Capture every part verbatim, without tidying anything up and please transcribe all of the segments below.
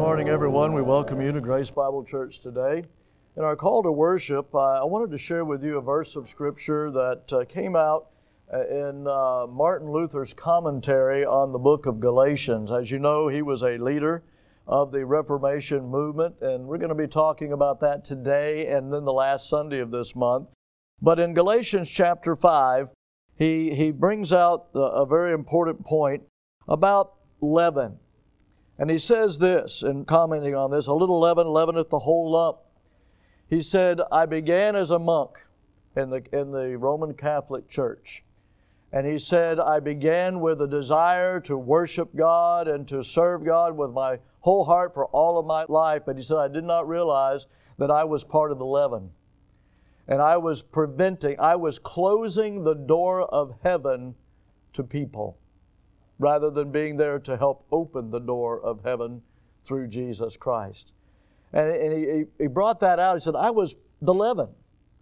morning, everyone. We welcome you to Grace Bible Church today. In our call to worship, uh, I wanted to share with you a verse of Scripture that uh, came out in uh, Martin Luther's commentary on the book of Galatians. As you know, he was a leader of the Reformation movement, and we're going to be talking about that today and then the last Sunday of this month. But in Galatians chapter five, he, he brings out a, a very important point about leaven. And he says this, in commenting on this, a little leaven leaveneth the whole lump. He said, I began as a monk in the, in the Roman Catholic Church. And he said, I began with a desire to worship God and to serve God with my whole heart for all of my life. But he said, I did not realize that I was part of the leaven. And I was preventing, I was closing the door of heaven to people, rather than being there to help open the door of heaven through Jesus Christ. And, and he, he brought that out. He said, I was the leaven.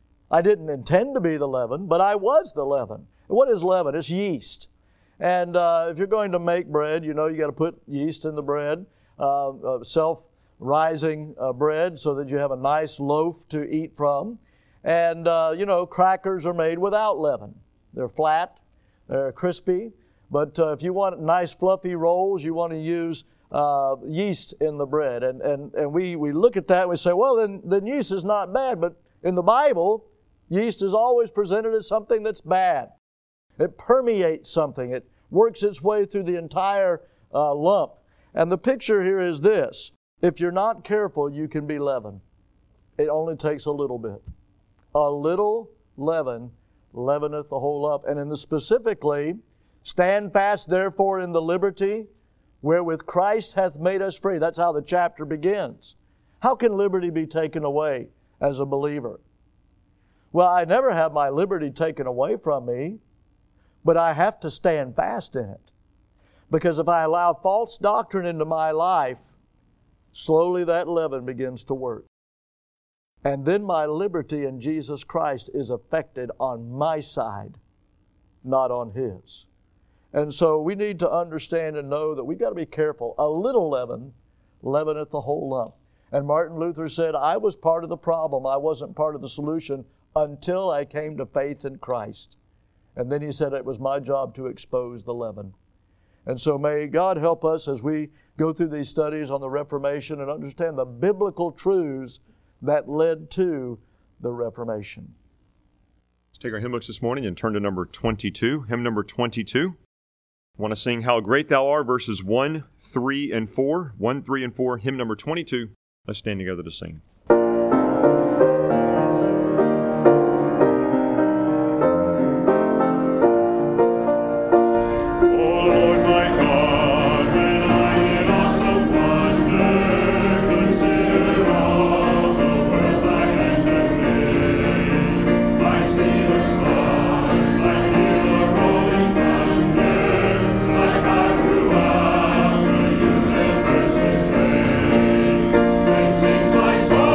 I didn't intend to be the leaven, but I was the leaven. What is leaven? It's yeast. And uh, if you're going to make bread, you know, you got to put yeast in the bread, uh, uh, self-rising uh, bread, so that you have a nice loaf to eat from. And, uh, you know, crackers are made without leaven. They're flat, they're crispy. But uh, if you want nice fluffy rolls, you want to use uh, yeast in the bread. And, and, and we, we look at that and we say, well, then, then yeast is not bad. But in the Bible, yeast is always presented as something that's bad. It permeates something. It works its way through the entire uh, lump. And the picture here is this. If you're not careful, you can be leaven. It only takes a little bit. A little leaven leaveneth the whole lump. And in the specifically, stand fast, therefore, in the liberty wherewith Christ hath made us free. That's how the chapter begins. How can liberty be taken away as a believer? Well, I never have my liberty taken away from me, but I have to stand fast in it. Because if I allow false doctrine into my life, slowly that leaven begins to work. And then my liberty in Jesus Christ is affected on my side, not on His. And so we need to understand and know that we've got to be careful. A little leaven leaveneth the whole lump. And Martin Luther said, I was part of the problem. I wasn't part of the solution until I came to faith in Christ. And then he said it was my job to expose the leaven. And so may God help us as we go through these studies on the Reformation and understand the biblical truths that led to the Reformation. Let's take our hymn books this morning and turn to number twenty-two, hymn number twenty-two. I want to sing How Great Thou Art, verses one, three, and four. one, three, and four, hymn number twenty-two. Let's stand together to sing. My soul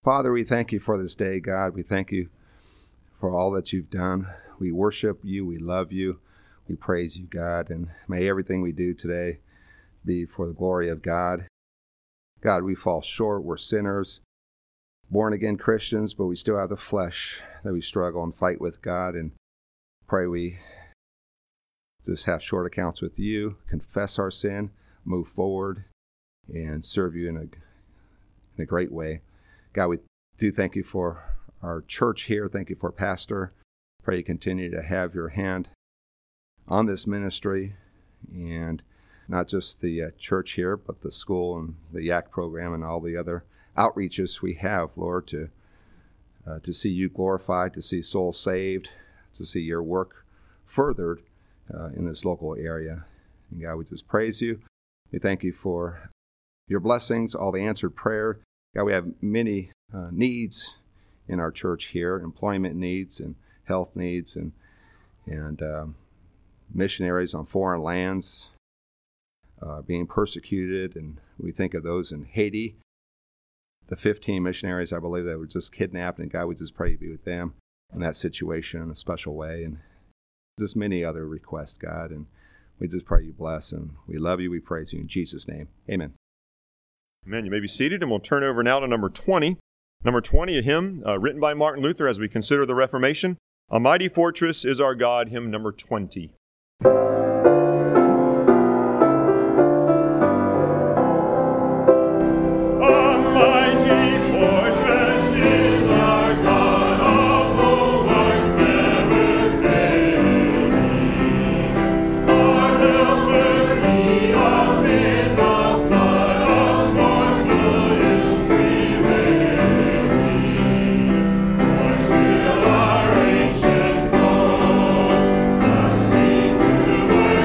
Father, we thank you for this day, God. We thank you for all that you've done. We worship you. We love you. We praise you, God. And may everything we do today be for the glory of God. God, we fall short. We're sinners, born-again Christians, but we still have the flesh that we struggle and fight with, God. And pray we just have short accounts with you, confess our sin, move forward, and serve you in a, in a great way. God, we do thank you for our church here. Thank you for Pastor. Pray you continue to have your hand on this ministry, and not just the uh, church here, but the school and the Y A C program and all the other outreaches we have, Lord, to uh, to see you glorified, to see souls saved, to see your work furthered uh, in this local area. And God, we just praise you. We thank you for your blessings, all the answered prayer. God, we have many uh, needs in our church here, employment needs and health needs and and um, missionaries on foreign lands uh, being persecuted. And we think of those in Haiti, the fifteen missionaries, I believe, that were just kidnapped. And God, we just pray you be with them in that situation in a special way. And just many other requests, God. And we just pray you bless. And we love you. We praise you in Jesus' name. Amen. Amen. You may be seated, and we'll turn over now to number twenty. Number twenty, a hymn uh, written by Martin Luther as we consider the Reformation. A Mighty Fortress is Our God, hymn number twenty. Thank you.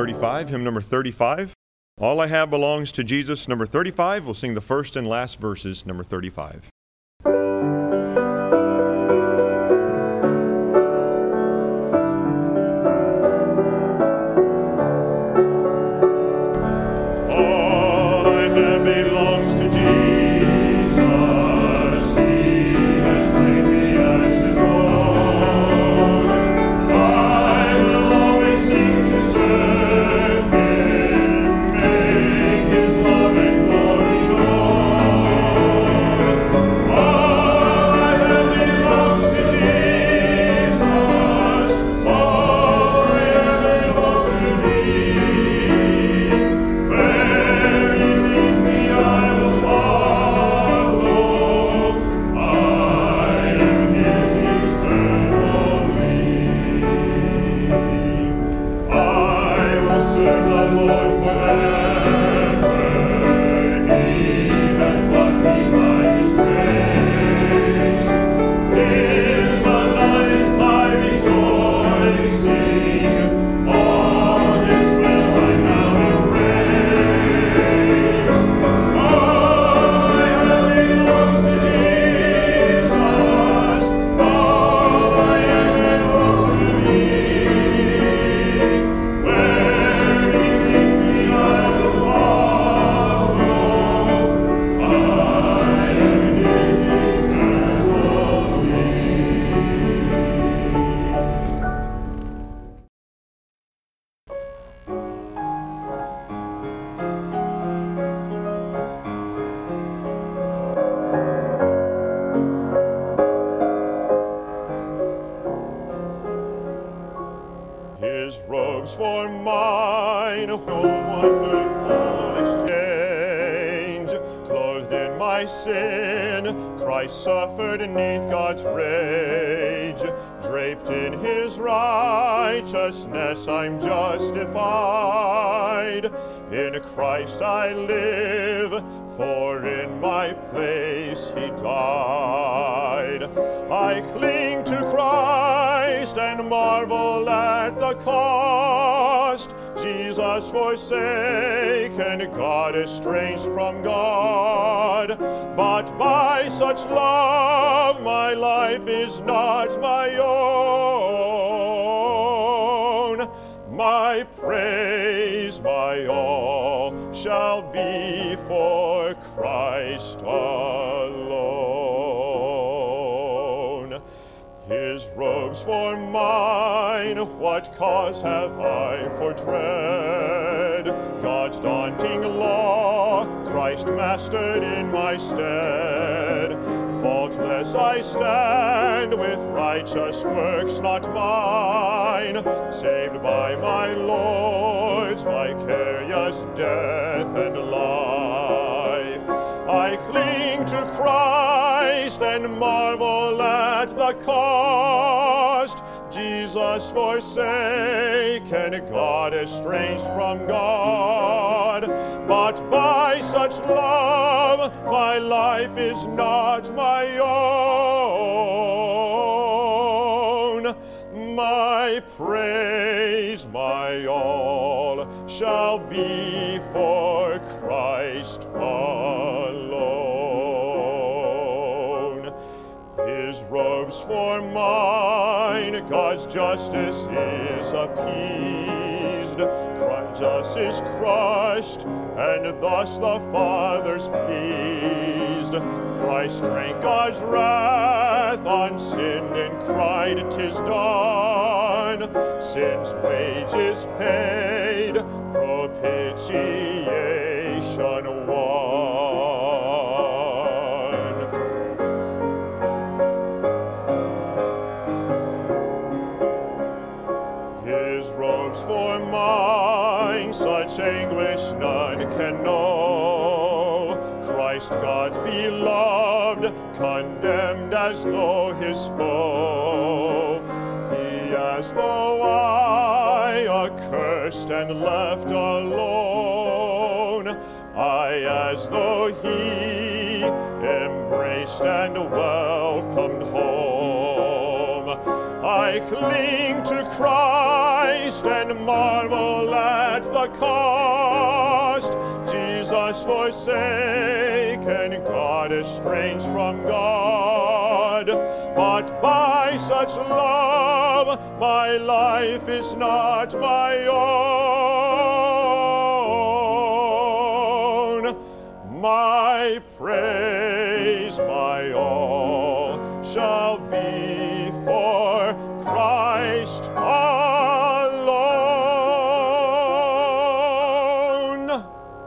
thirty-five, hymn number thirty-five. All I Have Belongs to Jesus, number thirty-five. We'll sing the first and last verses, number thirty-five. His robes for mine, oh wonderful exchange. Clothed in my sin, Christ suffered beneath God's rage. Draped in his righteousness, I'm justified. In Christ I live, for in my place he died. I cling to Christ and marvel at the cost. Jesus forsaken, God estranged from God. But by such love my life is not my own. My praise, my all, shall be for Christ alone. His robes for mine, what cause have I for dread? God's daunting law, Christ mastered in my stead. Faultless I stand with righteous works not mine, saved by my Lord's vicarious death and life. I cling to Christ and marvel at the cost. Jesus forsaken, God estranged from God. But by such love my life is not my own. My praise, my all, shall be for Christ alone. His robes for mine, God's justice is appeased. Christ's justice crushed, and thus the Father's pleased. Christ drank God's wrath on sin, then cried, "'Tis done." Sin's wage is paid, propitiation won. His robes for mine, such anguish none can know. Christ, God's beloved, condemned as though his foe. He as though I, accursed and left alone. I as though he, embraced and welcomed home. I cling to Christ and marvel at the cost. Jesus forsaken, God estranged from God. But by such love, my life is not my own. My praise, my all, shall be for Christ alone.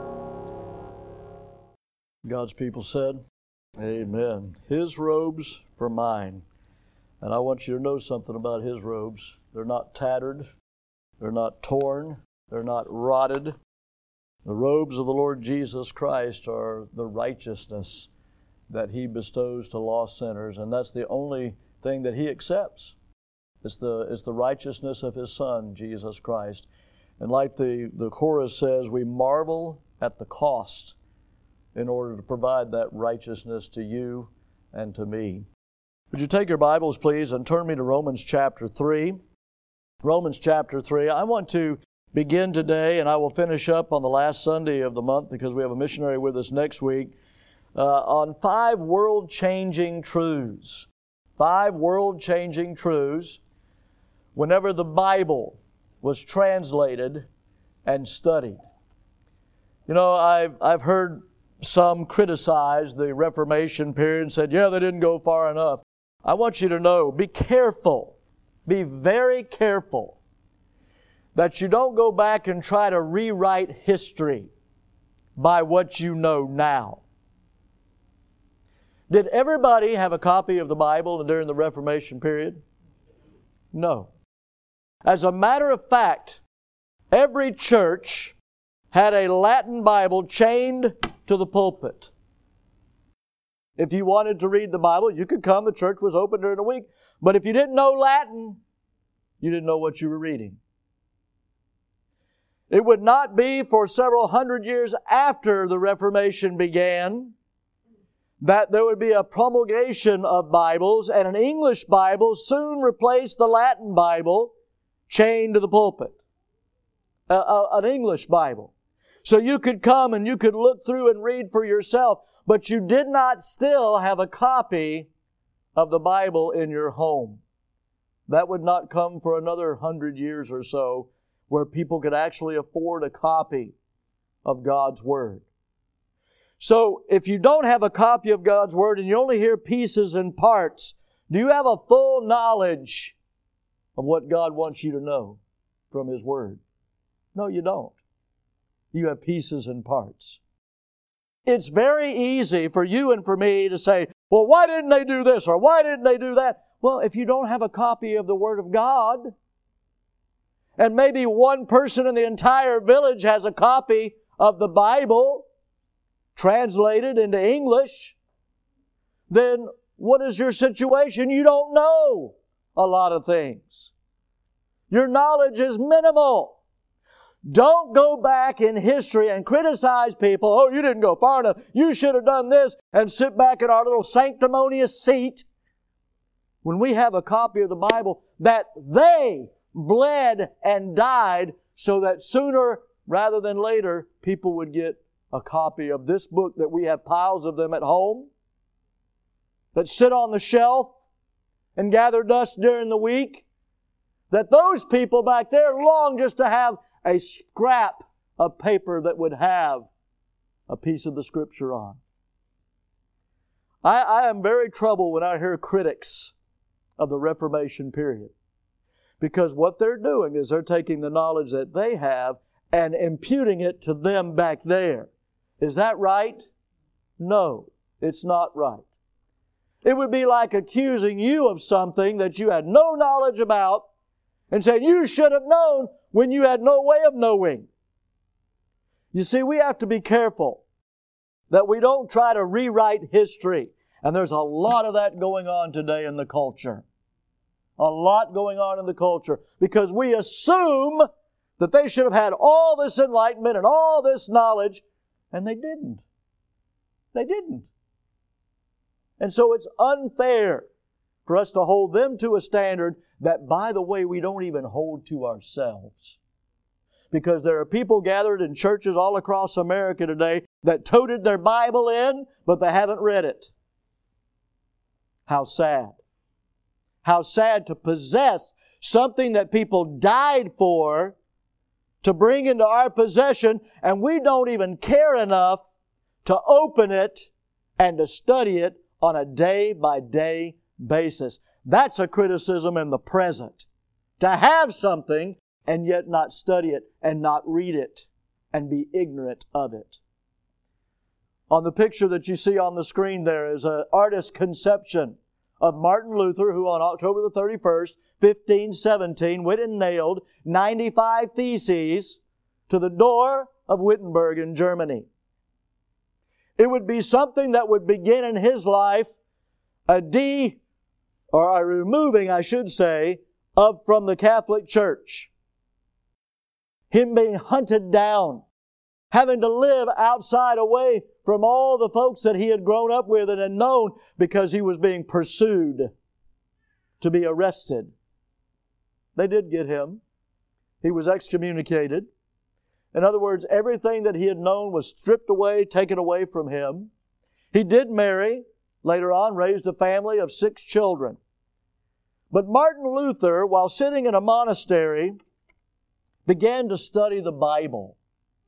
God's people said, amen. His robes for mine. And I want you to know something about His robes. They're not tattered. They're not torn. They're not rotted. The robes of the Lord Jesus Christ are the righteousness that He bestows to lost sinners, and that's the only thing that He accepts. It's the, it's the righteousness of His Son, Jesus Christ. And like the, the chorus says, we marvel at the cost in order to provide that righteousness to you and to me. Would you take your Bibles, please, and turn me to Romans chapter three. Romans chapter three. I want to begin today, and I will finish up on the last Sunday of the month because we have a missionary with us next week, uh, on five world-changing truths. Five world-changing truths whenever the Bible was translated and studied. You know, I've, I've heard some criticize the Reformation period and said, yeah, they didn't go far enough. I want you to know, be careful, be very careful that you don't go back and try to rewrite history by what you know now. Did everybody have a copy of the Bible during the Reformation period? No. As a matter of fact, every church had a Latin Bible chained to the pulpit. If you wanted to read the Bible, you could come. The church was open during the week. But if you didn't know Latin, you didn't know what you were reading. It would not be for several hundred years after the Reformation began that there would be a promulgation of Bibles, and an English Bible soon replaced the Latin Bible chained to the pulpit. Uh, uh, an English Bible. So you could come and you could look through and read for yourself, but you did not still have a copy of the Bible in your home. That would not come for another hundred years or so, where people could actually afford a copy of God's Word. So, if you don't have a copy of God's Word and you only hear pieces and parts, do you have a full knowledge of what God wants you to know from His Word? No, you don't. You have pieces and parts. It's very easy for you and for me to say, well, why didn't they do this or why didn't they do that? Well, if you don't have a copy of the Word of God, and maybe one person in the entire village has a copy of the Bible translated into English, then what is your situation? You don't know a lot of things. Your knowledge is minimal. Don't go back in history and criticize people. Oh, you didn't go far enough. You should have done this, and sit back in our little sanctimonious seat when we have a copy of the Bible that they bled and died so that sooner rather than later people would get a copy of this book that we have piles of them at home that sit on the shelf and gather dust during the week, that those people back there long just to have a scrap of paper that would have a piece of the Scripture on. I, I am very troubled when I hear critics of the Reformation period, because what they're doing is they're taking the knowledge that they have and imputing it to them back there. Is that right? No, it's not right. It would be like accusing you of something that you had no knowledge about and saying you should have known when you had no way of knowing. You see, we have to be careful that we don't try to rewrite history. And there's a lot of that going on today in the culture. A lot going on in the culture because we assume that they should have had all this enlightenment and all this knowledge, and they didn't. They didn't. And so it's unfair for us to hold them to a standard that, by the way, we don't even hold to ourselves. Because there are people gathered in churches all across America today that toted their Bible in, but they haven't read it. How sad. How sad to possess something that people died for to bring into our possession, and we don't even care enough to open it and to study it on a day-by-day basis. That's a criticism in the present. To have something and yet not study it and not read it and be ignorant of it. On the picture that you see on the screen there is an artist's conception of Martin Luther, who on October the thirty-first, fifteen seventeen, went and nailed ninety-five theses to the door of Wittenberg in Germany. It would be something that would begin in his life a de, or a removing, I should say, of from the Catholic Church. Him being hunted down, having to live outside away from all the folks that he had grown up with and had known because he was being pursued to be arrested. They did get him. He was excommunicated. In other words, everything that he had known was stripped away, taken away from him. He did marry, later on raised a family of six children. But Martin Luther, while sitting in a monastery, began to study the Bible.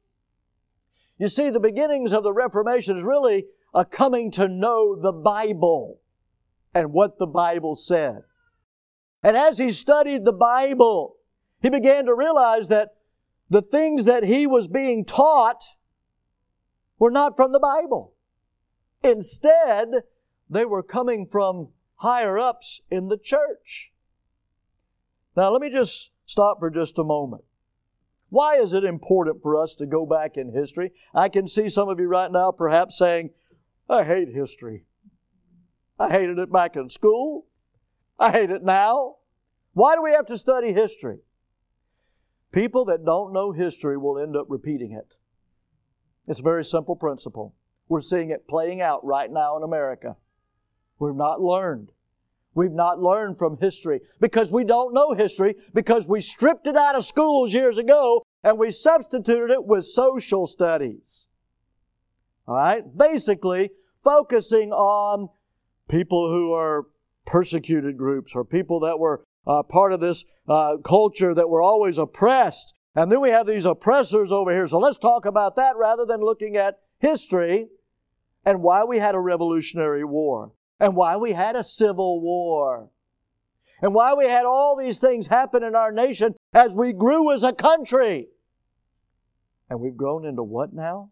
You see, the beginnings of the Reformation is really a coming to know the Bible and what the Bible said. And as he studied the Bible, he began to realize that the things that he was being taught were not from the Bible. Instead, they were coming from higher-ups in the church. Now, let me just stop for just a moment. Why is it important for us to go back in history? I can see some of you right now perhaps saying, I hate history. I hated it back in school. I hate it now. Why do we have to study history? People that don't know history will end up repeating it. It's a very simple principle. We're seeing it playing out right now in America. We've not learned. We've not learned from history because we don't know history, because we stripped it out of schools years ago and we substituted it with social studies. All right? Basically, focusing on people who are persecuted groups or people that were uh, part of this uh, culture that were always oppressed. And then we have these oppressors over here. So let's talk about that rather than looking at history and why we had a Revolutionary War. And why we had a civil war. And why we had all these things happen in our nation as we grew as a country. And we've grown into what now?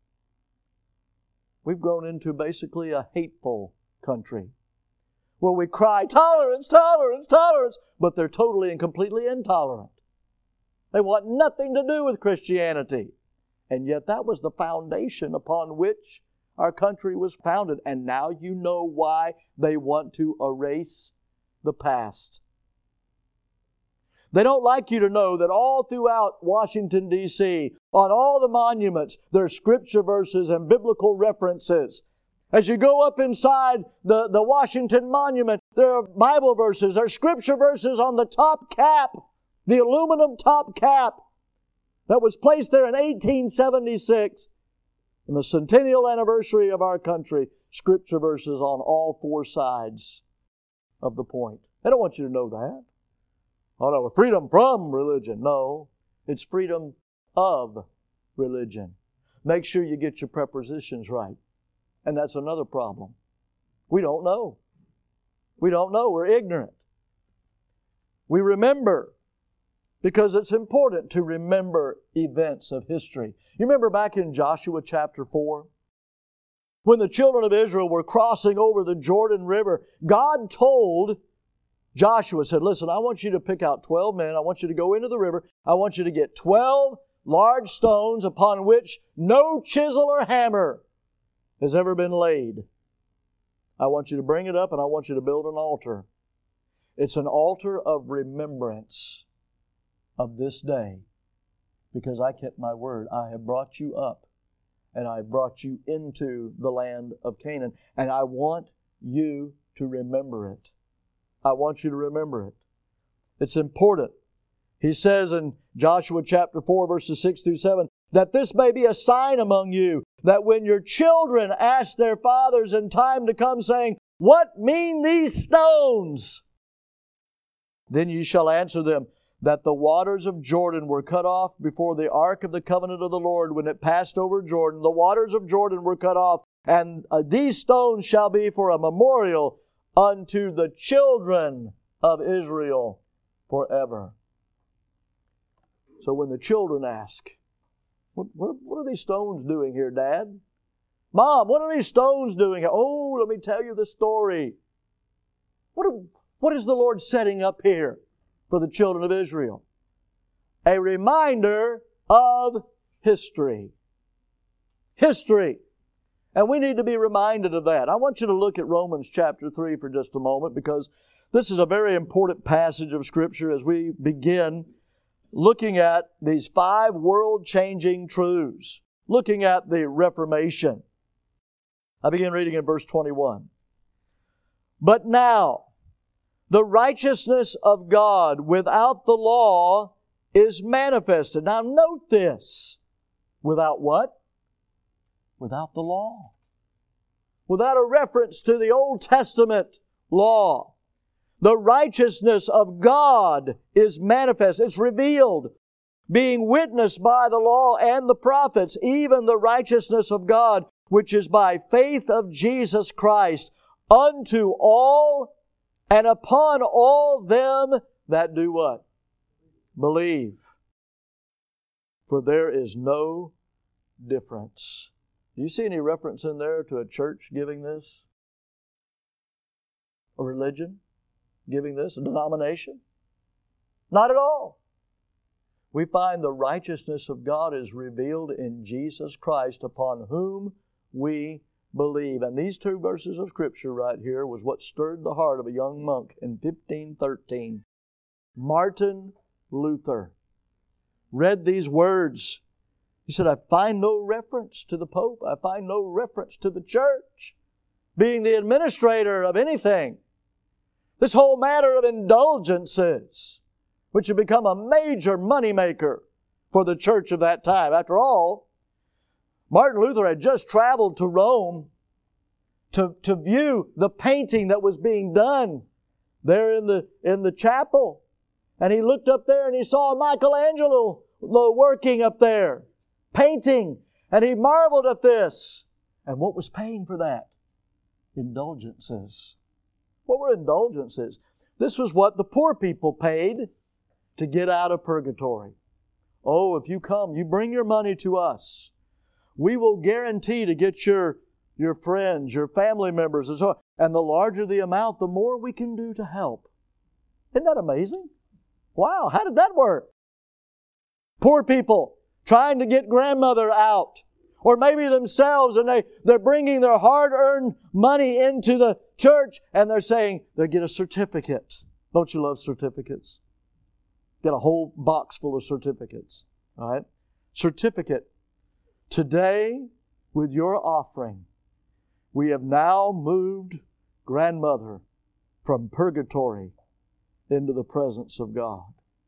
We've grown into basically a hateful country. Where we cry, tolerance, tolerance, tolerance, but they're totally and completely intolerant. They want nothing to do with Christianity. And yet that was the foundation upon which our country was founded, and now you know why they want to erase the past. They don't like you to know that all throughout Washington, D C, on all the monuments, there are scripture verses and biblical references. As you go up inside the, the Washington Monument, there are Bible verses, there are scripture verses on the top cap, the aluminum top cap that was placed there in eighteen seventy-six. In the centennial anniversary of our country, scripture verses on all four sides of the point. They don't want you to know that. Oh no, freedom from religion. No, it's freedom of religion. Make sure you get your prepositions right. And that's another problem. We don't know. We don't know. We're ignorant. We remember. Because it's important to remember events of history. You remember back in Joshua chapter four? When the children of Israel were crossing over the Jordan River, God told Joshua, said, listen, I want you to pick out twelve men. I want you to go into the river. I want you to get twelve large stones upon which no chisel or hammer has ever been laid. I want you to bring it up and I want you to build an altar. It's an altar of remembrance of this day, because I kept my word. I have brought you up and I have brought you into the land of Canaan, and I want you to remember it. I want you to remember it. It's important. He says in Joshua chapter four, verses six through seven, that this may be a sign among you, that when your children ask their fathers in time to come, saying, what mean these stones? Then you shall answer them, that the waters of Jordan were cut off before the ark of the covenant of the Lord when it passed over Jordan. The waters of Jordan were cut off, and uh, these stones shall be for a memorial unto the children of Israel forever. So when the children ask, what, what, what are these stones doing here, Dad? Mom, what are these stones doing here? Oh, let me tell you the story. What, are, what is the Lord setting up here for the children of Israel? A reminder of history. History. And we need to be reminded of that. I want you to look at Romans chapter three for just a moment, because this is a very important passage of Scripture as we begin looking at these five world-changing truths, looking at the Reformation. I begin reading in verse twenty-one. But now, the righteousness of God without the law is manifested. Now note this. Without what? Without the law. Without a reference to the Old Testament law. The righteousness of God is manifest. It's revealed, being witnessed by the law and the prophets, even the righteousness of God, which is by faith of Jesus Christ, unto all and upon all them that do what? Believe. For there is no difference. Do you see any reference in there to a church giving this? A religion giving this? A denomination? Not at all. We find the righteousness of God is revealed in Jesus Christ, upon whom we believe. And these two verses of Scripture right here was what stirred the heart of a young monk in fifteen thirteen. Martin Luther read these words. He said, I find no reference to the Pope. I find no reference to the church being the administrator of anything. This whole matter of indulgences, which had become a major moneymaker for the church of that time. After all, Martin Luther had just traveled to Rome to, to view the painting that was being done there in the, in the chapel. And he looked up there and he saw Michelangelo working up there, painting. And he marveled at this. And what was paying for that? Indulgences. What were indulgences? This was what the poor people paid to get out of purgatory. Oh, if you come, you bring your money to us, we will guarantee to get your, your friends, your family members, and so on. And the larger the amount, the more we can do to help. Isn't that amazing? Wow, how did that work? Poor people trying to get grandmother out, or maybe themselves, and they, they're bringing their hard-earned money into the church, and they're saying they get a certificate. Don't you love certificates? Get a whole box full of certificates. All right? Certificate. Today, with your offering, we have now moved grandmother from purgatory into the presence of God.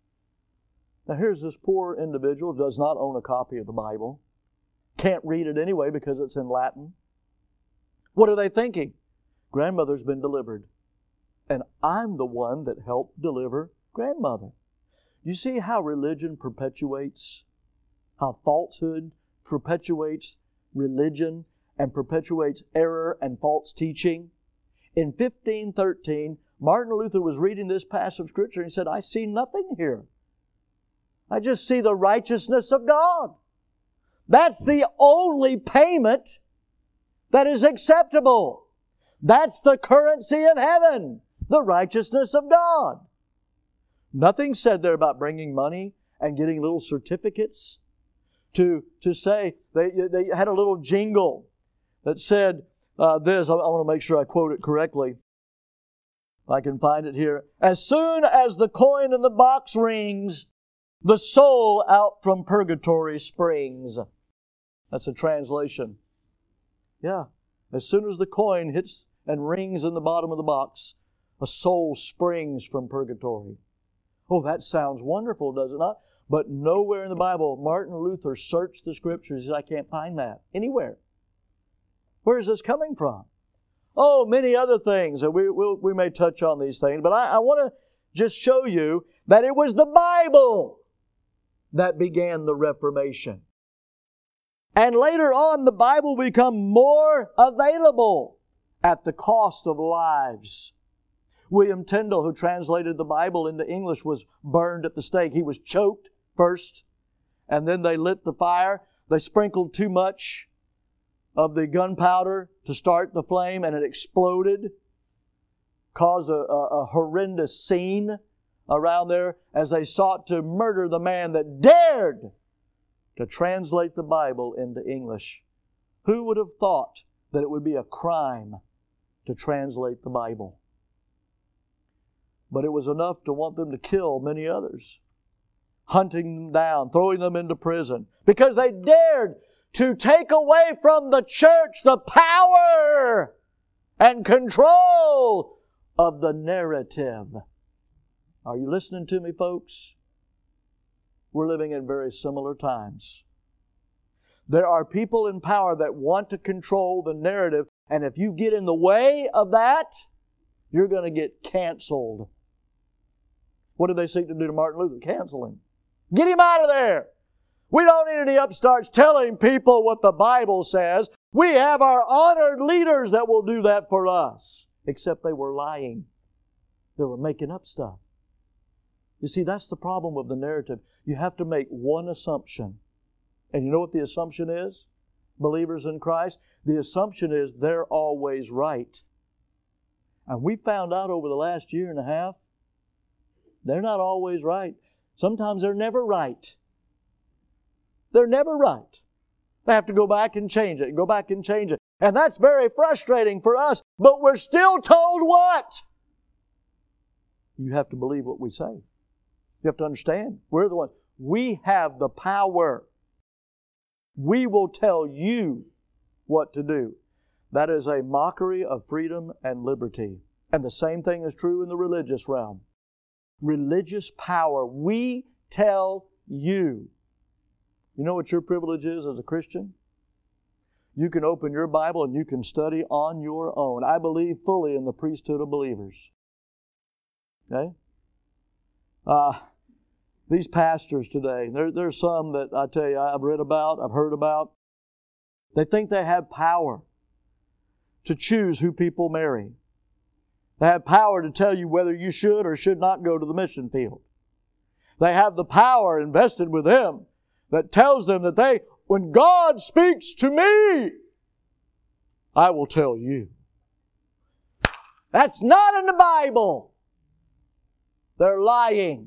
Now here's this poor individual who does not own a copy of the Bible. Can't read it anyway because it's in Latin. What are they thinking? Grandmother's been delivered. And I'm the one that helped deliver grandmother. You see how religion perpetuates? How falsehood perpetuates religion and perpetuates error and false teaching? In fifteen thirteen, Martin Luther was reading this passage of Scripture and he said, I see nothing here. I just see the righteousness of God. That's the only payment that is acceptable. That's the currency of heaven, the righteousness of God. Nothing said there about bringing money and getting little certificates to, to say, they, they had a little jingle that said uh, this. I, I want to make sure I quote it correctly. If I can find it here. As soon as the coin in the box rings, the soul out from purgatory springs. That's a translation. Yeah. As soon as the coin hits and rings in the bottom of the box, a soul springs from purgatory. Oh, that sounds wonderful, does it not? But nowhere in the Bible, Martin Luther searched the Scriptures. He said, I can't find that anywhere. Where is this coming from? Oh, many other things. We, we'll, we may touch on these things, but I, I want to just show you that it was the Bible that began the Reformation. And later on, the Bible will become more available at the cost of lives. William Tyndale, who translated the Bible into English, was burned at the stake. He was choked first, and then they lit the fire. They sprinkled too much of the gunpowder to start the flame, and it exploded, caused a, a, a horrendous scene around there as they sought to murder the man that dared to translate the Bible into English. Who would have thought that it would be a crime to translate the Bible? But it was enough to want them to kill many others, hunting them down, throwing them into prison, because they dared to take away from the church the power and control of the narrative. Are you listening to me, folks? We're living in very similar times. There are people in power that want to control the narrative, and if you get in the way of that, you're going to get canceled. What did they seek to do to Martin Luther? Cancel him. Get him out of there. We don't need any upstarts telling people what the Bible says. We have our honored leaders that will do that for us. Except they were lying. They were making up stuff. You see, that's the problem with the narrative. You have to make one assumption. And you know what the assumption is? Believers in Christ? The assumption is they're always right. And we found out over the last year and a half, they're not always right. Sometimes they're never right. They're never right. They have to go back and change it, go back and change it. And that's very frustrating for us. But we're still told what? You have to believe what we say. You have to understand. We're the ones. We have the power. We will tell you what to do. That is a mockery of freedom and liberty. And the same thing is true in the religious realm. Religious power. We tell you. You know what your privilege is as a Christian? You can open your Bible and you can study on your own. I believe fully in the priesthood of believers. Okay? Uh, these pastors today, there, there's some that I tell you I've read about, I've heard about. They think they have power to choose who people marry. They have power to tell you whether you should or should not go to the mission field. They have the power invested with them that tells them that they, when God speaks to me, I will tell you. That's not in the Bible. They're lying.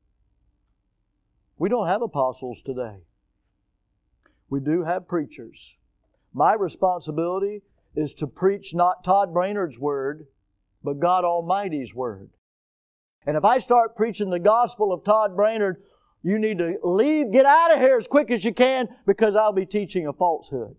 We don't have apostles today. We do have preachers. My responsibility is to preach not Todd Brainerd's word, but God Almighty's word. And if I start preaching the gospel of Todd Brainerd, you need to leave, get out of here as quick as you can, because I'll be teaching a falsehood.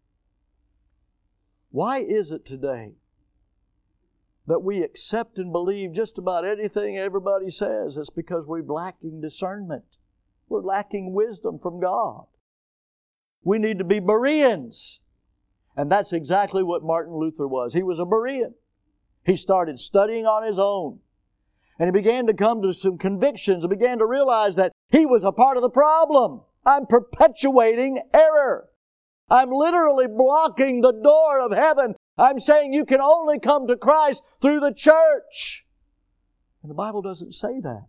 Why is it today that we accept and believe just about anything everybody says? It's because we're lacking discernment. We're lacking wisdom from God. We need to be Bereans. And that's exactly what Martin Luther was. He was a Berean. He started studying on his own. And he began to come to some convictions and began to realize that he was a part of the problem. I'm perpetuating error. I'm literally blocking the door of heaven. I'm saying you can only come to Christ through the church. And the Bible doesn't say that.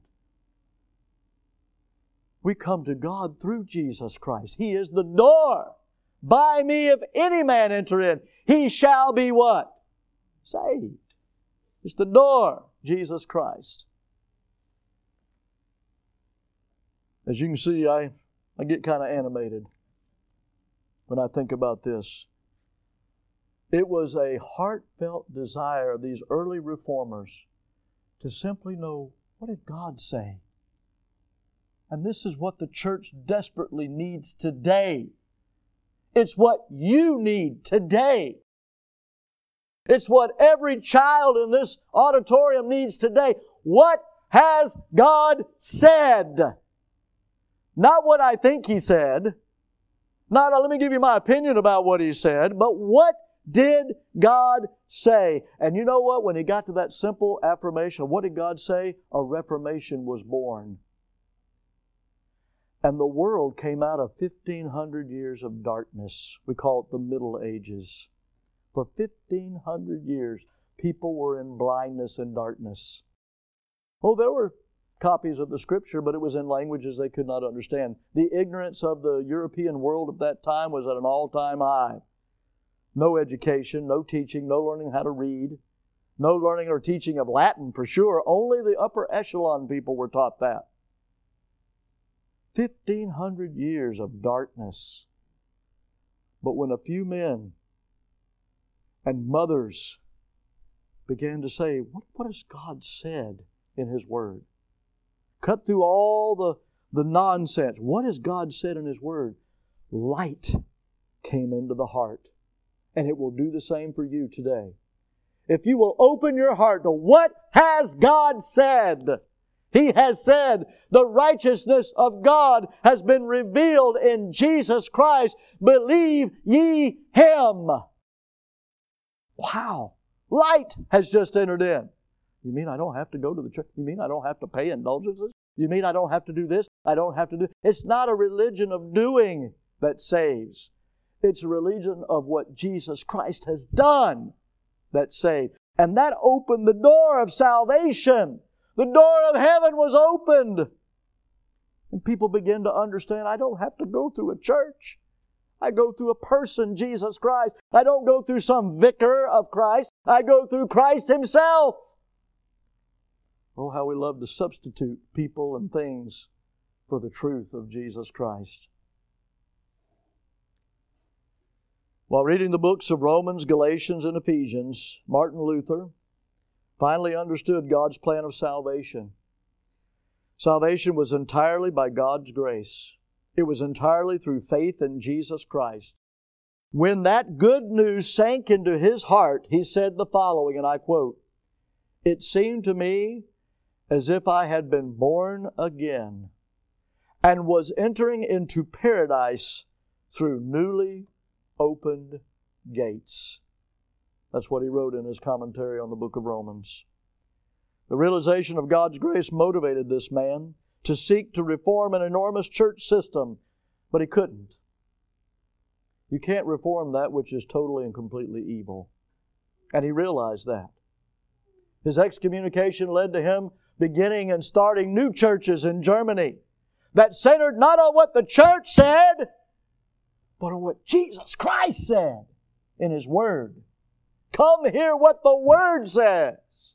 We come to God through Jesus Christ. He is the door. By me, if any man enter in, he shall be what? Saved. It's the door, Jesus Christ. As you can see, I, I get kind of animated when I think about this. It was a heartfelt desire of these early reformers to simply know, what did God say? And this is what the church desperately needs today. It's what you need today. It's what every child in this auditorium needs today. What has God said? Not what I think He said. Not, let me give you my opinion about what He said, but what did God say? And you know what? When he got to that simple affirmation, what did God say? A reformation was born. And the world came out of fifteen hundred years of darkness. We call it the Middle Ages. For fifteen hundred years, people were in blindness and darkness. Oh, there were copies of the Scripture, but it was in languages they could not understand. The ignorance of the European world at that time was at an all-time high. No education, no teaching, no learning how to read, no learning or teaching of Latin for sure. Only the upper echelon people were taught that. Fifteen hundred years of darkness. But when a few men and mothers began to say, what, what has God said in His Word? Cut through all the, the nonsense. What has God said in His Word? Light came into the heart. And it will do the same for you today. If you will open your heart to what has God said. He has said the righteousness of God has been revealed in Jesus Christ. Believe ye Him. Wow. Light has just entered in. You mean I don't have to go to the church? You mean I don't have to pay indulgences? You mean I don't have to do this? I don't have to do... It's not a religion of doing that saves. It's a religion of what Jesus Christ has done that saved. And that opened the door of salvation. The door of heaven was opened. And people begin to understand, I don't have to go through a church. I go through a person, Jesus Christ. I don't go through some vicar of Christ. I go through Christ Himself. Oh, how we love to substitute people and things for the truth of Jesus Christ. While reading the books of Romans, Galatians, and Ephesians, Martin Luther finally understood God's plan of salvation. Salvation was entirely by God's grace. It was entirely through faith in Jesus Christ. When that good news sank into his heart, he said the following, and I quote, "It seemed to me as if I had been born again and was entering into paradise through newly opened gates." That's what he wrote in his commentary on the book of Romans. The realization of God's grace motivated this man to seek to reform an enormous church system, but he couldn't. You can't reform that which is totally and completely evil. And he realized that. His excommunication led to him beginning and starting new churches in Germany that centered not on what the church said, but on what Jesus Christ said in His Word. Come hear what the Word says.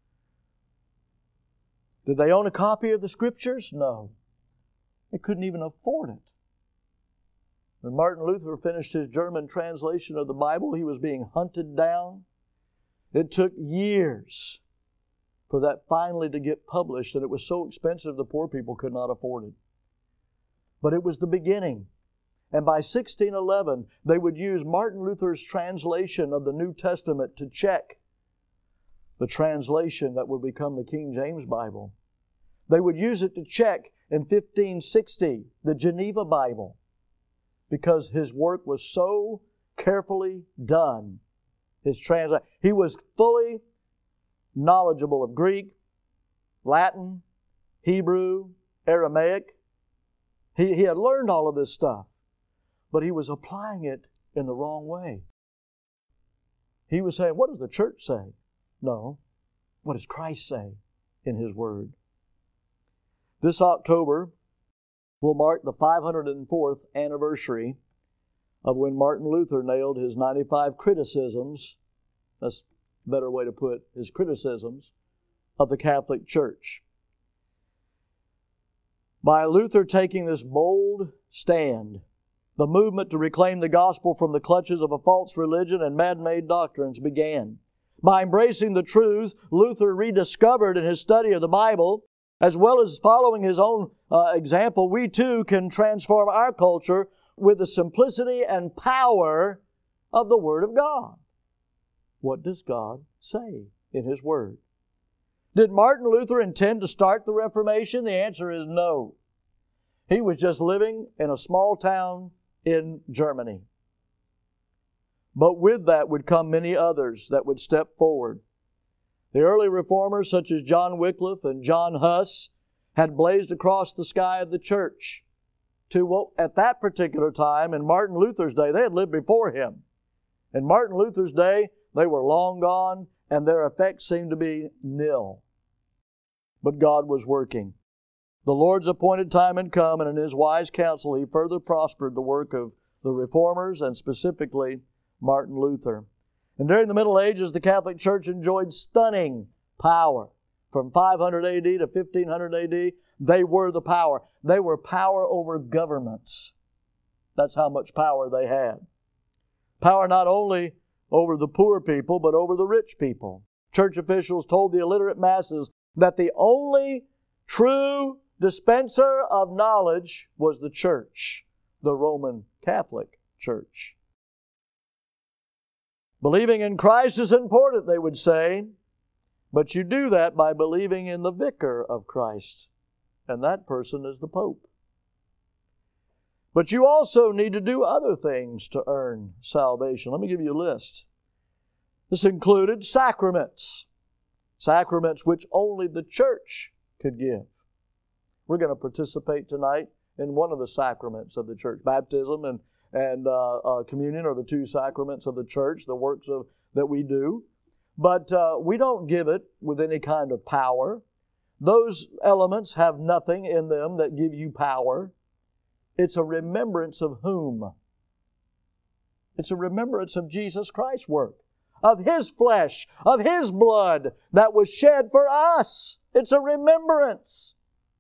Did they own a copy of the Scriptures? No. They couldn't even afford it. When Martin Luther finished his German translation of the Bible, he was being hunted down. It took years for that finally to get published, and it was so expensive the poor people could not afford it. But it was the beginning. And by sixteen eleven, they would use Martin Luther's translation of the New Testament to check the translation that would become the King James Bible. They would use it to check in fifteen sixty the Geneva Bible, because his work was so carefully done. His translation, he was fully knowledgeable of Greek, Latin, Hebrew, Aramaic. He, he had learned all of this stuff, but he was applying it in the wrong way. He was saying, what does the church say? No. What does Christ say in His Word? This October will mark the five hundred fourth anniversary of when Martin Luther nailed his ninety-five criticisms, that's a better way to put his criticisms, of the Catholic Church. By Luther taking this bold stand, the movement to reclaim the gospel from the clutches of a false religion and man-made doctrines began. By embracing the truths Luther rediscovered in his study of the Bible, as well as following his own uh, example, we too can transform our culture with the simplicity and power of the Word of God. What does God say in His Word? Did Martin Luther intend to start the Reformation? The answer is no. He was just living in a small town in Germany. But with that would come many others that would step forward. The early reformers, such as John Wycliffe and John Huss, had blazed across the sky of the church to what, at that particular time, in Martin Luther's day, they had lived before him. In Martin Luther's day, they were long gone, and their effects seemed to be nil. But God was working. The Lord's appointed time had come, and in His wise counsel He further prospered the work of the Reformers, and specifically Martin Luther. And during the Middle Ages, the Catholic Church enjoyed stunning power. From five hundred A D to fifteen hundred A D, they were the power. They were power over governments. That's how much power they had. Power not only over the poor people, but over the rich people. Church officials told the illiterate masses that the only true dispenser of knowledge was the church, the Roman Catholic Church. Believing in Christ is important, they would say, but you do that by believing in the vicar of Christ, and that person is the Pope. But you also need to do other things to earn salvation. Let me give you a list. This included sacraments, sacraments which only the church could give. We're going to participate tonight in one of the sacraments of the church. Baptism and, and uh, uh, communion are the two sacraments of the church, the works of that we do. But uh, we don't give it with any kind of power. Those elements have nothing in them that give you power. It's a remembrance of whom? It's a remembrance of Jesus Christ's work, of His flesh, of His blood that was shed for us. It's a remembrance.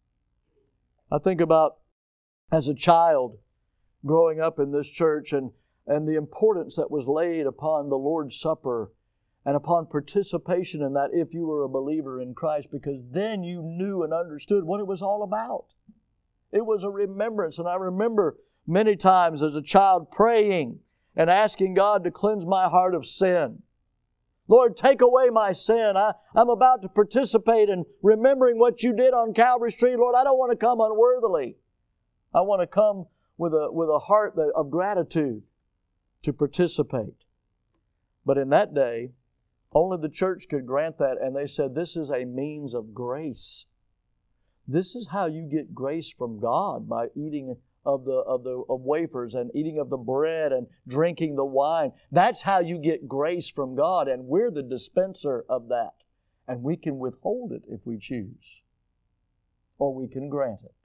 I think about as a child growing up in this church and, and the importance that was laid upon the Lord's Supper and upon participation in that if you were a believer in Christ, because then you knew and understood what it was all about. It was a remembrance, and I remember many times as a child praying and asking God to cleanse my heart of sin. Lord, take away my sin. I, I'm about to participate in remembering what You did on Calvary's tree. Lord, I don't want to come unworthily. I want to come with a, with a heart that, of gratitude to participate. But in that day, only the church could grant that, and they said this is a means of grace. This is how you get grace from God, by eating of the of the of wafers and eating of the bread and drinking the wine. That's how you get grace from God, and we're the dispenser of that. And we can withhold it if we choose, or we can grant it.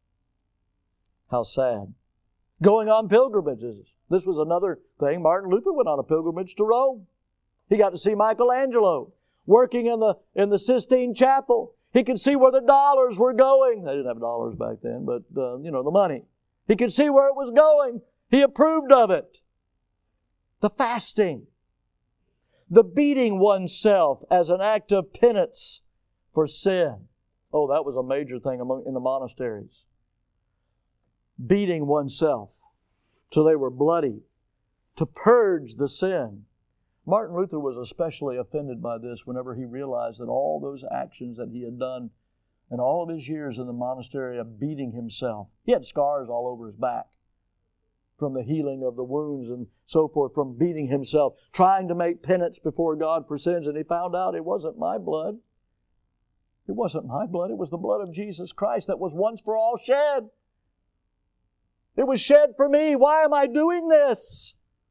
How sad. Going on pilgrimages. This was another thing. Martin Luther went on a pilgrimage to Rome. He got to see Michelangelo working in the in the Sistine Chapel. He could see where the dollars were going. They didn't have dollars back then, but uh, you know, the money. He could see where it was going. He approved of it. The fasting. The beating oneself as an act of penance for sin. Oh, that was a major thing among in the monasteries. Beating oneself till they were bloody to purge the sin. Martin Luther was especially offended by this whenever he realized that all those actions that he had done in all of his years in the monastery of beating himself. He had scars all over his back from the healing of the wounds and so forth, from beating himself, trying to make penance before God for sins. And he found out it wasn't my blood. It wasn't my blood. It was the blood of Jesus Christ that was once for all shed. It was shed for me. Why am I doing this?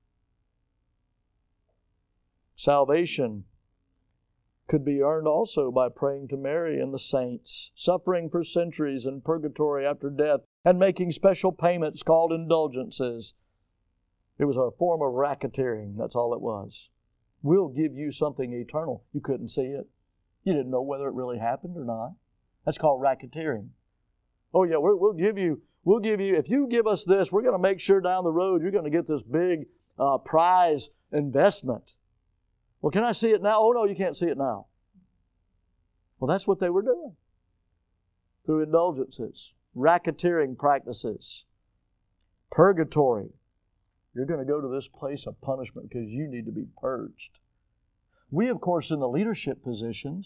Salvation could be earned also by praying to Mary and the saints, suffering for centuries in purgatory after death, and making special payments called indulgences. It was a form of racketeering. That's all it was. We'll give you something eternal. You couldn't see it. You didn't know whether it really happened or not. That's called racketeering. Oh yeah, we're, we'll give you, we'll give you, if you give us this, we're going to make sure down the road you're going to get this big uh, prize investment. Well, can I see it now? Oh, no, you can't see it now. Well, that's what they were doing. Through indulgences, racketeering practices, purgatory. You're going to go to this place of punishment because you need to be purged. We, of course, in the leadership positions,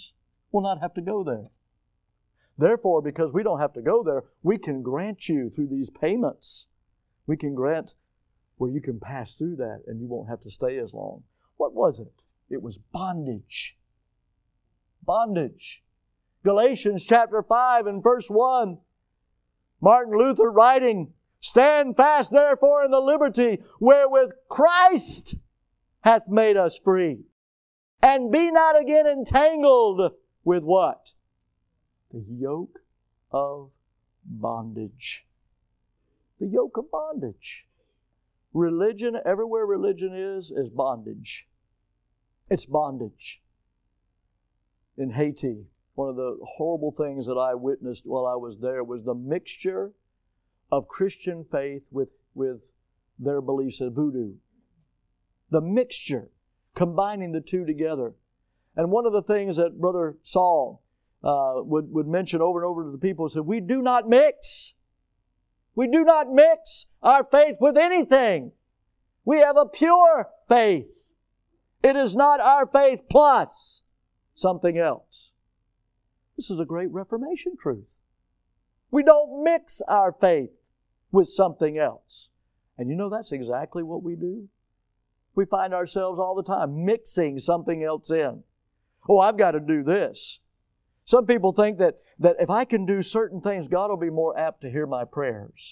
will not have to go there. Therefore, because we don't have to go there, we can grant you through these payments. We can grant where you can pass through that and you won't have to stay as long. What was it? It was bondage. Bondage. Galatians chapter five and verse one. Martin Luther writing, "Stand fast therefore in the liberty wherewith Christ hath made us free. And be not again entangled with" what? The yoke of bondage. The yoke of bondage. Religion, everywhere religion is, is bondage. It's bondage. In Haiti, one of the horrible things that I witnessed while I was there was the mixture of Christian faith with, with their beliefs of voodoo. The mixture, combining the two together. And one of the things that Brother Saul uh, would, would mention over and over to the people is that we do not mix. We do not mix our faith with anything. We have a pure faith. It is not our faith plus something else. This is a great Reformation truth. We don't mix our faith with something else. And you know that's exactly what we do. We find ourselves all the time mixing something else in. Oh, I've got to do this. Some people think that, that if I can do certain things, God will be more apt to hear my prayers.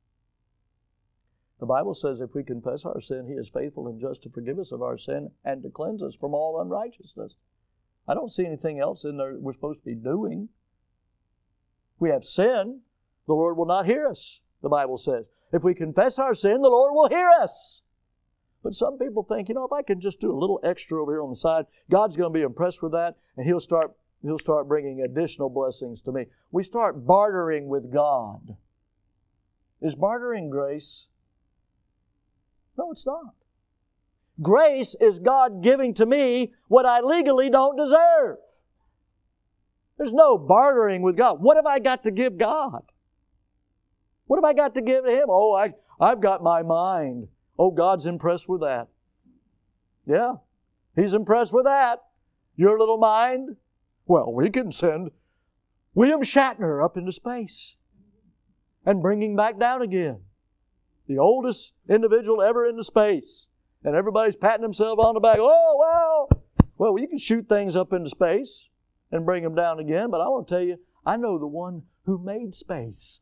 The Bible says if we confess our sin, He is faithful and just to forgive us of our sin and to cleanse us from all unrighteousness. I don't see anything else in there we're supposed to be doing. We have sin, the Lord will not hear us, the Bible says. If we confess our sin, the Lord will hear us. But some people think, you know, if I can just do a little extra over here on the side, God's going to be impressed with that, and He'll start, He'll start bringing additional blessings to me. We start bartering with God. Is bartering grace? No, it's not. Grace is God giving to me what I legally don't deserve. There's no bartering with God. What have I got to give God? What have I got to give to Him? Oh, I, I've got my mind. Oh, God's impressed with that. Yeah, He's impressed with that. Your little mind? Well, we can send William Shatner up into space and bring him back down again. The oldest individual ever into space. And everybody's patting themselves on the back. Oh, well, well, you can shoot things up into space and bring them down again. But I want to tell you, I know the one who made space.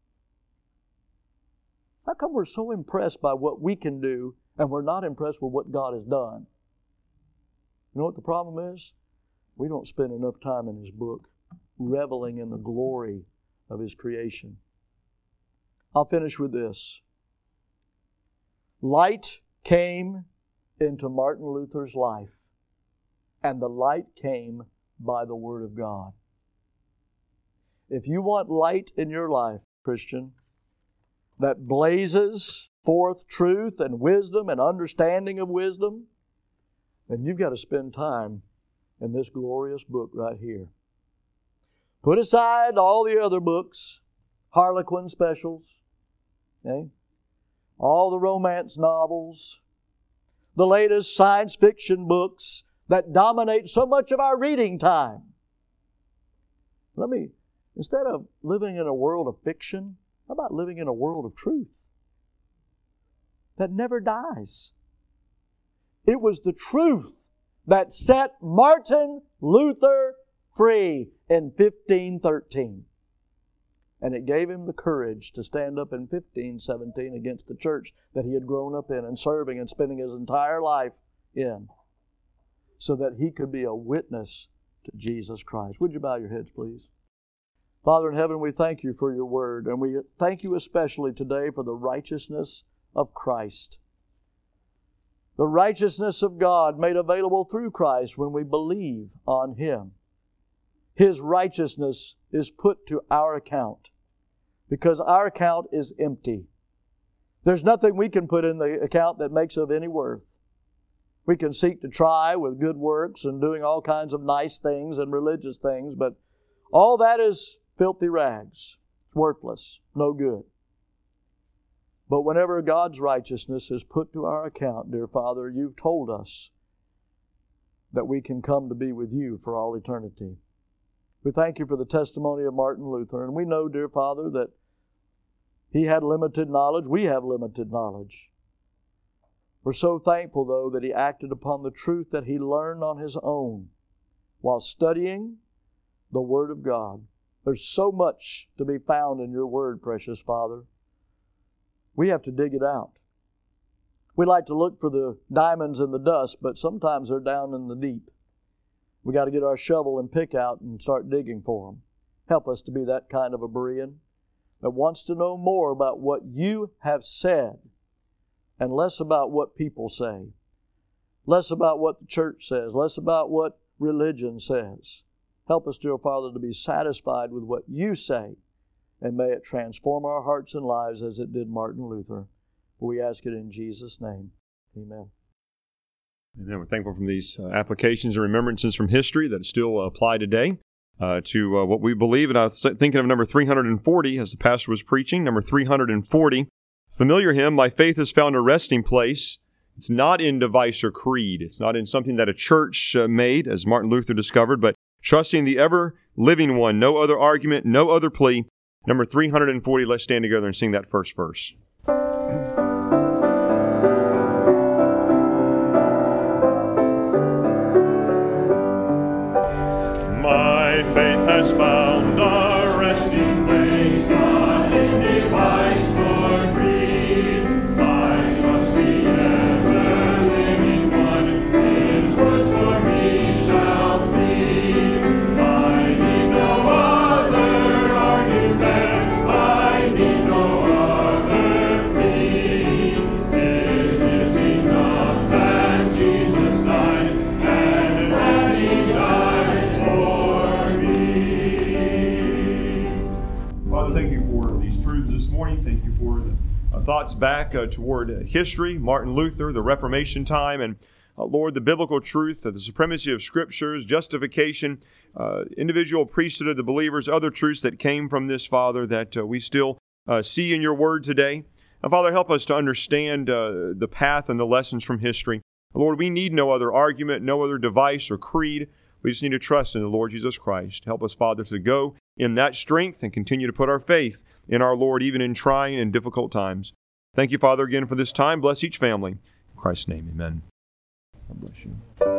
How come we're so impressed by what we can do and we're not impressed with what God has done? You know what the problem is? We don't spend enough time in His book reveling in the glory of His creation. I'll finish with this. Light came into Martin Luther's life, and the light came by the Word of God. If you want light in your life, Christian, that blazes forth truth and wisdom and understanding of wisdom, then you've got to spend time in this glorious book right here. Put aside all the other books, Harlequin specials, okay? All the romance novels, the latest science fiction books that dominate so much of our reading time. Let me, instead of living in a world of fiction, how about living in a world of truth that never dies? It was the truth that set Martin Luther free in fifteen thirteen. And it gave him the courage to stand up in fifteen seventeen against the church that he had grown up in and serving and spending his entire life in, so that he could be a witness to Jesus Christ. Would you bow your heads, please? Father in heaven, we thank You for Your Word, and we thank You especially today for the righteousness of Christ. The righteousness of God made available through Christ when we believe on Him. His righteousness is put to our account because our account is empty. There's nothing we can put in the account that makes of any worth. We can seek to try with good works and doing all kinds of nice things and religious things, but all that is filthy rags. It's worthless, no good. But whenever God's righteousness is put to our account, dear Father, You've told us that we can come to be with You for all eternity. We thank you for the testimony of Martin Luther. And we know, dear Father, that he had limited knowledge. We have limited knowledge. We're so thankful, though, that he acted upon the truth that he learned on his own while studying the Word of God. There's so much to be found in your Word, precious Father. We have to dig it out. We like to look for the diamonds in the dust, but sometimes they're down in the deep. We got to get our shovel and pick out and start digging for them. Help us to be that kind of a Berean that wants to know more about what you have said and less about what people say, less about what the church says, less about what religion says. Help us, dear Father, to be satisfied with what you say, and may it transform our hearts and lives as it did Martin Luther. We ask it in Jesus' name. Amen. Amen. We're thankful for these uh, applications and remembrances from history that still uh, apply today uh, to uh, what we believe. And I was thinking of number three hundred forty as the pastor was preaching. Number three hundred forty, familiar hymn, My Faith Has Found a Resting Place. It's not in device or creed. It's not in something that a church uh, made, as Martin Luther discovered, but trusting the ever-living one, no other argument, no other plea. Number three hundred forty, let's stand together and sing that first verse. My faith has found a resting place, not in device nor creed. I trust the ever-living one, His words for me shall plead. I need no other argument, I need no other plea. It is enough that Jesus died, and that He died for me. Father, thank you for these truths this morning. Thank you for the uh, thoughts back uh, toward uh, history, Martin Luther, the Reformation time, and uh, Lord, the biblical truth, uh, the supremacy of Scriptures, justification, uh, individual priesthood of the believers, other truths that came from this, Father, that uh, we still uh, see in your word today. And Father, help us to understand uh, the path and the lessons from history. Lord, we need no other argument, no other device or creed. We just need to trust in the Lord Jesus Christ. Help us, Father, to go in that strength and continue to put our faith in our Lord, even in trying and difficult times. Thank you, Father, again for this time. Bless each family. In Christ's name, amen. God bless you.